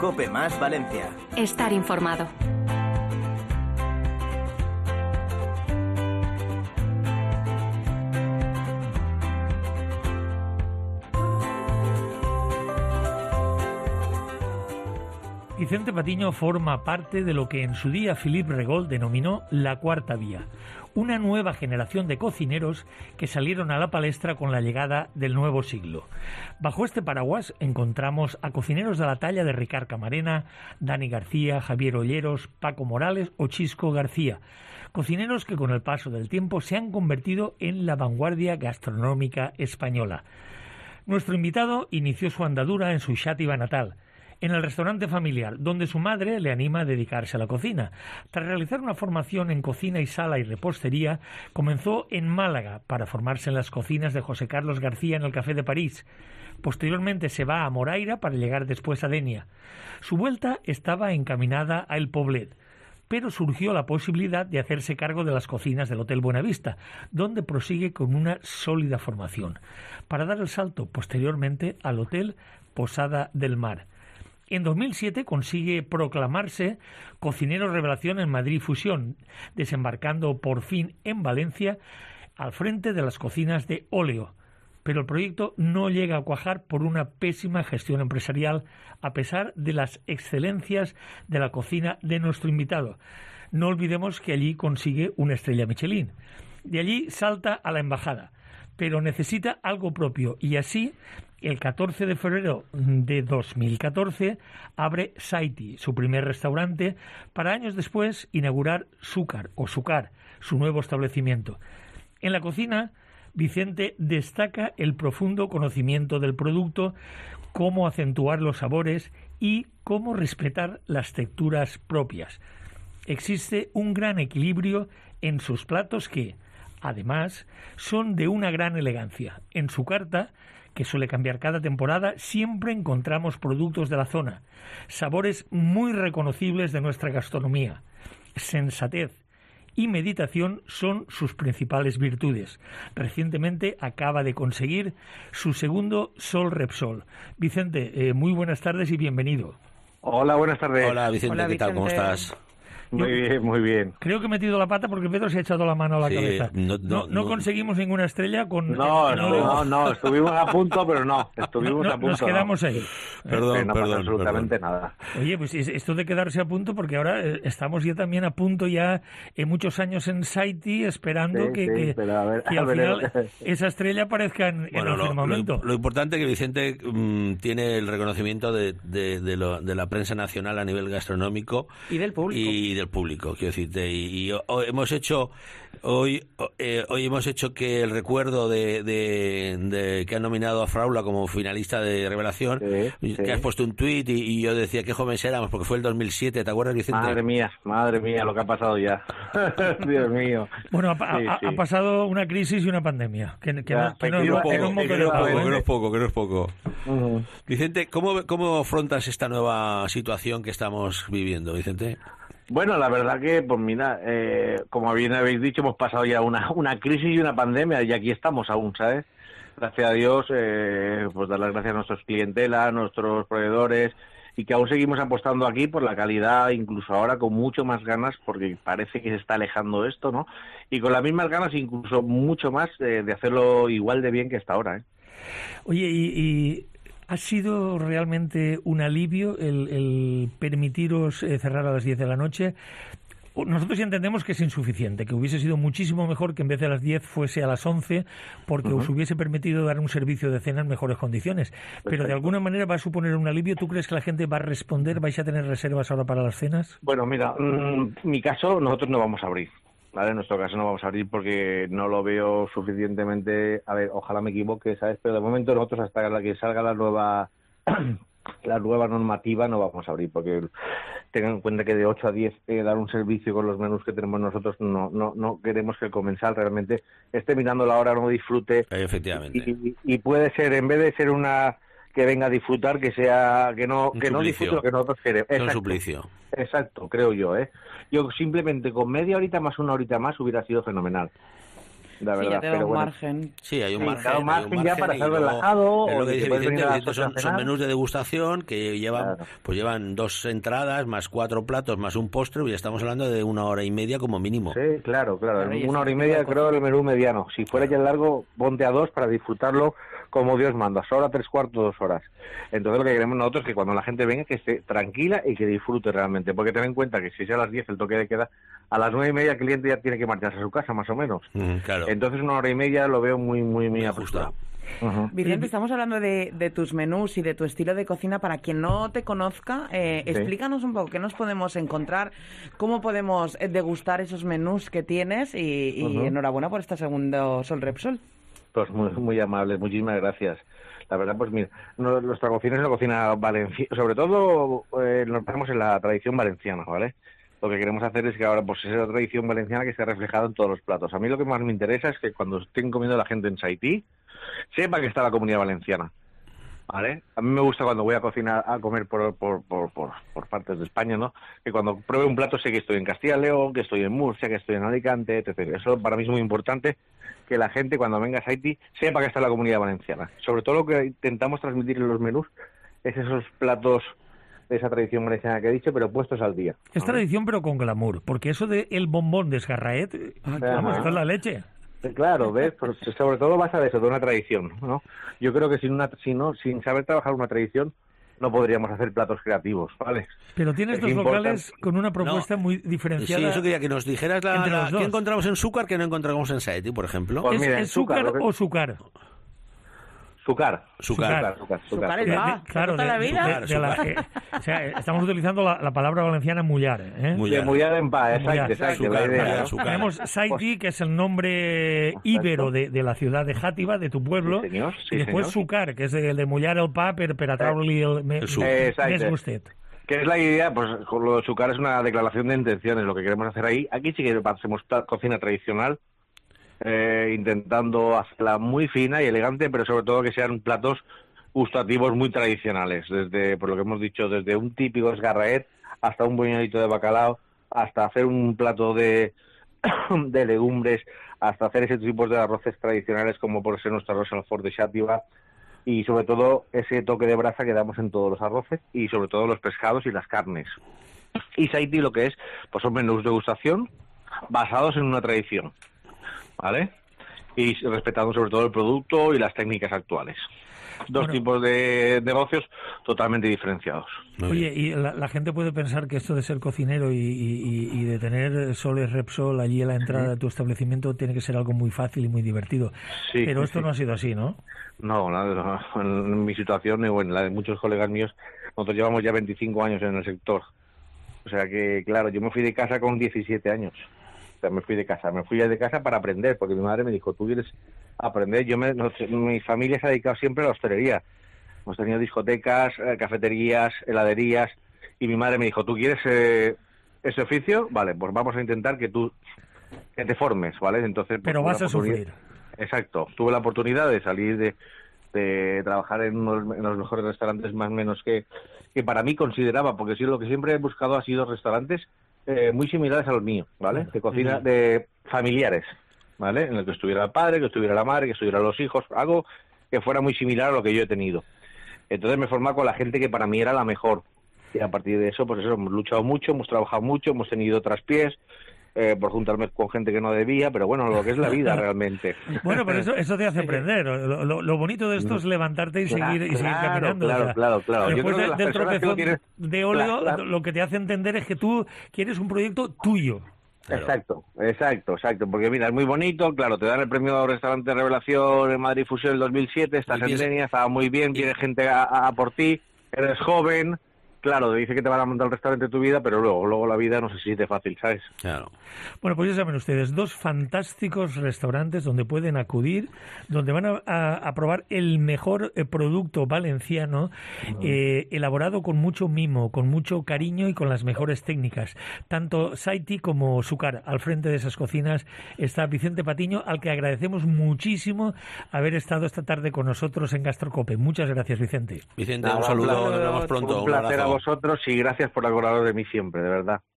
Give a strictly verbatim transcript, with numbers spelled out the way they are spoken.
COPE Más Valencia. Estar informado. Vicente Patiño forma parte de lo que en su día Philippe Regol denominó la Cuarta Vía, una nueva generación de cocineros que salieron a la palestra con la llegada del nuevo siglo. Bajo este paraguas encontramos a cocineros de la talla de Ricard Camarena, Dani García, Javier Olleros, Paco Morales o Chisco García, cocineros que con el paso del tiempo se han convertido en la vanguardia gastronómica española. Nuestro invitado inició su andadura en su Xàtiva natal, en el restaurante familiar, donde su madre le anima a dedicarse a la cocina. Tras realizar una formación en cocina y sala y repostería, comenzó en Málaga para formarse en las cocinas de José Carlos García en el Café de París. Posteriormente se va a Moraira para llegar después a Denia. Su vuelta estaba encaminada a El Poblet, pero surgió la posibilidad de hacerse cargo de las cocinas del Hotel Buenavista, donde prosigue con una sólida formación, para dar el salto posteriormente al Hotel Posada del Mar. En dos mil siete consigue proclamarse cocinero revelación en Madrid Fusión, desembarcando por fin en Valencia al frente de las cocinas de Óleo. Pero el proyecto no llega a cuajar por una pésima gestión empresarial, a pesar de las excelencias de la cocina de nuestro invitado. No olvidemos que allí consigue una estrella Michelin. De allí salta a la embajada, pero necesita algo propio y así, el catorce de febrero de dos mil catorce, abre Saiti, su primer restaurante, para años después inaugurar Súcar o Sucar, su nuevo establecimiento. En la cocina, Vicente destaca el profundo conocimiento del producto, cómo acentuar los sabores y cómo respetar las texturas propias. Existe un gran equilibrio en sus platos que, además, son de una gran elegancia. En su carta, que suele cambiar cada temporada, siempre encontramos productos de la zona, sabores muy reconocibles de nuestra gastronomía. Sensatez y meditación son sus principales virtudes. Recientemente acaba de conseguir su segundo Sol Repsol. Vicente, eh, muy buenas tardes y bienvenido. Hola, buenas tardes. Hola Vicente, Hola, ¿qué tal? ¿Cómo Vicente. estás? Muy bien, muy bien. Creo que he metido la pata porque Pedro se ha echado la mano a la Sí, cabeza. no- No, no- no no- conseguimos ninguna estrella con... No, en- en no, Óleo. no, no, estuvimos a punto, pero no, estuvimos No, a punto. nos quedamos no. ahí. Perdón, Eh, no pasa perdón, absolutamente perdón. nada. Oye, pues es- esto de quedarse a punto, porque ahora eh, estamos ya también a punto ya en muchos años en Saiti, esperando Sí, que, sí, que, pero a ver, que a al ver, final eh, esa estrella aparezca en, en Bueno, el lo, firmamento. lo, lo importante es que Vicente mm, tiene el reconocimiento de, de, de, lo- de la prensa nacional a nivel gastronómico Y del público. y del público, quiero decirte. Y, y hoy hemos hecho hoy eh, hoy hemos hecho que el recuerdo de, de, de que han nominado a Fraula como finalista de Revelación, Sí, que sí. has puesto un tuit y, y yo decía qué jóvenes éramos porque fue el dos mil siete, ¿te acuerdas, Vicente? Madre mía, madre mía, lo que ha pasado ya. Dios mío. Bueno, ha, pa- Sí, ha- sí. ha pasado una crisis y una pandemia, que, que Ya, no, que no que es no mo- que no es poco, moco que de no pavo, poco, que no ¿eh? es poco, que no es poco. Ujú. Vicente, ¿cómo, ¿cómo afrontas esta nueva situación que estamos viviendo, Vicente? Bueno, la verdad que, pues mira, eh, como bien habéis dicho, hemos pasado ya una, una crisis y una pandemia y aquí estamos aún, ¿sabes? Gracias a Dios, eh, pues dar las gracias a nuestros clientela, a nuestros proveedores y que aún seguimos apostando aquí por la calidad, incluso ahora con mucho más ganas, porque parece que se está alejando esto, ¿no? Y con las mismas ganas, incluso mucho más, eh, de hacerlo igual de bien que hasta ahora, ¿eh? Oye, y, y ¿ha sido realmente un alivio el, el permitiros eh, cerrar a las diez de la noche? Nosotros ya entendemos que es insuficiente, que hubiese sido muchísimo mejor que en vez de a las diez fuese a las once, porque Uh-huh. os hubiese permitido dar un servicio de cena en mejores condiciones. Pero de Perfecto. alguna manera va a suponer un alivio. ¿Tú crees que la gente va a responder? ¿Vais a tener reservas ahora para las cenas? Bueno, mira, mm, mi caso, nosotros no vamos a abrir, ¿vale? En nuestro caso no vamos a abrir porque no lo veo suficientemente, a ver, ojalá me equivoque, ¿sabes? Pero de momento nosotros hasta la que salga la nueva la nueva normativa no vamos a abrir porque tengan en cuenta que de ocho a diez eh, dar un servicio con los menús que tenemos nosotros, no no no queremos que el comensal realmente esté mirando la hora, no disfrute. Efectivamente. Y, y puede ser, en vez de ser una que venga a disfrutar, que sea que no Un que no suplicio. disfrute lo que nosotros queremos. Es un Exacto. suplicio. Exacto, creo yo, ¿eh? Yo simplemente con media horita más una horita más hubiera sido fenomenal. la Sí, verdad. ya te da pero un bueno, margen. Sí, hay un Sí, margen, claro, hay un margen margen ya para y estar luego, relajado, es lo o que que dice puedes venir Vicente, a que estos las ocho son, a son cenar. menús de degustación que llevan, Claro. pues llevan dos entradas más cuatro platos más un postre, y ya estamos hablando de una hora y media como mínimo. Sí, claro, claro. Claro, y Una ese hora y tipo media de creo cosas. el menú mediano. Si fuera ya largo, ponte a dos para disfrutarlo como Dios manda. Hora, tres cuartos, dos horas. Entonces lo que queremos nosotros es que cuando la gente venga que esté tranquila y que disfrute realmente. Porque ten en cuenta que si es a las diez el toque de queda, a las nueve y media el cliente ya tiene que marcharse a su casa, más o menos. Mm, claro. Entonces una hora y media lo veo muy, muy, muy Muy apresurado. justo. Ujú. Vicente, estamos hablando de, de tus menús y de tu estilo de cocina. Para quien no te conozca, eh, Sí. explícanos un poco qué nos podemos encontrar, cómo podemos eh, degustar esos menús que tienes y, y Ujú. enhorabuena por este segundo Sol Repsol. Pues muy, muy amables, muchísimas gracias. La verdad, pues mira, no- nuestra cocina es una cocina valenciana, sobre todo eh, nos basamos en la tradición valenciana, ¿vale? Lo que queremos hacer es que ahora, pues esa tradición valenciana que esté reflejada en todos los platos. A mí lo que más me interesa es que cuando estén comiendo la gente en Saití, sepa que está la comunidad valenciana, ¿vale? A mí me gusta cuando voy a cocinar, a comer por, por, por, por, por partes de España, ¿no? Que cuando pruebe un plato sé que estoy en Castilla y León, que estoy en Murcia, que estoy en Alicante, etcétera. Eso para mí es muy importante, que la gente cuando venga a Saití sepa que está la comunidad valenciana. Sobre todo lo que intentamos transmitir en los menús es esos platos de esa tradición valenciana que he dicho, pero puestos al día. Es ¿vale? tradición, pero con glamour, porque eso de el bombón de Esgarraet, eh, vamos, esto es la leche. Claro, ¿ves? Pues, sobre todo basa de eso, de una tradición, ¿no? Yo creo que sin una, si no, sin saber trabajar una tradición no podríamos hacer platos creativos, ¿vale? Pero tienes Es dos importante. locales con una propuesta muy Sí, diferenciada. eso quería que nos dijeras la, entre la- los dos. qué encontramos en Zúcar que no encontramos en Saeti, por ejemplo. Pues ¿Es, mira, en es Zúcar Zúcar, lo que- o Zúcar? Zúcar. Zúcar. Zúcar, Zúcar, Zúcar es De- de- va, claro, toda de, la vida. de- de la- eh, o sea, estamos utilizando la, la palabra valenciana mullar, ¿eh? Muy De bien. Muyar en paz, Muyar. exacto, exacto, Zúcar, la idea, Muyar, ¿no? Zúcar. Tenemos Saiti, que es el nombre íbero de, de la ciudad de Játiva, de tu pueblo, Sí, señor, sí, y después señor. Zúcar, que es el de mullar el pa per, per atraure-li el, me, El suc. me- Exacte. més gustet. Que es la idea, pues con lo de Zúcar es una declaración de intenciones, lo que queremos hacer ahí. Aquí sí que hacemos ta- cocina tradicional, eh, intentando hacerla muy fina y elegante, pero sobre todo que sean platos gustativos muy tradicionales, desde, por lo que hemos dicho, desde un típico esgarraet hasta un buñuelito de bacalao, hasta hacer un plato de, de legumbres, hasta hacer ese tipo de arroces tradicionales como por ser nuestro arroz al fort de Xàtiva, y sobre todo ese toque de brasa que damos en todos los arroces y sobre todo los pescados y las carnes. Y Saiti lo que es, pues son menús de degustación basados en una tradición, ¿vale? Y respetando sobre todo el producto y las técnicas actuales. Dos Bueno. tipos de negocios totalmente diferenciados. Muy Oye, bien. y la, la gente puede pensar que esto de ser cocinero y, y- y de tener Soles Repsol allí a la entrada de tu establecimiento tiene que ser algo muy fácil y muy divertido. Sí, Pero sí, esto sí. no ha sido así, ¿no? No, la- la- en mi situación o en la de muchos colegas míos, nosotros llevamos ya veinticinco años en el sector. O sea que, claro, yo me fui de casa con diecisiete años. O sea, me fui de casa. Me fui de casa para aprender, porque mi madre me dijo, tú quieres aprender. Yo me, no sé, mi familia se ha dedicado siempre a la hostelería. Hemos tenido discotecas, eh, cafeterías, heladerías, y mi madre me dijo, ¿tú quieres eh, ese oficio? Vale, pues vamos a intentar que tú que te formes, ¿vale? Entonces, pues, Pero tuve vas la a oportunidad- sufrir. Exacto. Tuve la oportunidad de salir de, de trabajar en, unos- en los mejores restaurantes más o menos que, que para mí consideraba, porque sí, lo que siempre he buscado ha sido restaurantes eh, muy similares a los míos, ¿vale? De cocina, de familiares, ¿vale? En el que estuviera el padre, que estuviera la madre, que estuvieran los hijos, algo que fuera muy similar a lo que yo he tenido. Entonces me formaba con la gente que para mí era la mejor. Y a partir de eso, pues eso, hemos luchado mucho, hemos trabajado mucho, hemos tenido traspiés, eh, por juntarme con gente que no debía, pero bueno, lo que es la vida realmente. Bueno, pero eso, eso te hace aprender. Lo, lo- lo bonito de esto es levantarte y Claro, seguir, y seguir claro, caminando. claro, o sea, claro, claro. Yo Después creo que de- las del personas que lo tropezón tienen- de óleo, Claro, claro. lo que te hace entender es que tú quieres un proyecto tuyo. Claro. Exacto, exacto, exacto. Porque mira, es muy bonito, claro, te dan el premio Restaurante Revelación en Madrid Fusión el dos mil siete, estás Y en piensa- línea, estaba muy bien, viene gente a, a- a por ti, eres joven, claro, te dice que te van a montar el restaurante de tu vida, pero luego, luego la vida no se siente fácil, ¿sabes? Claro. Bueno, pues ya saben ustedes, dos fantásticos restaurantes donde pueden acudir, donde van a, a- a probar el mejor eh, producto valenciano, eh, elaborado con mucho mimo, con mucho cariño y con las mejores técnicas. Tanto Saiti como Zúcar, al frente de esas cocinas, está Vicente Patiño, al que agradecemos muchísimo haber estado esta tarde con nosotros en Gastrocope. Muchas gracias, Vicente. Vicente, Nada, un un saludo, placer. nos vemos pronto. Un Un placer a abrazo. vosotros y gracias por acordaros de mí siempre, de verdad.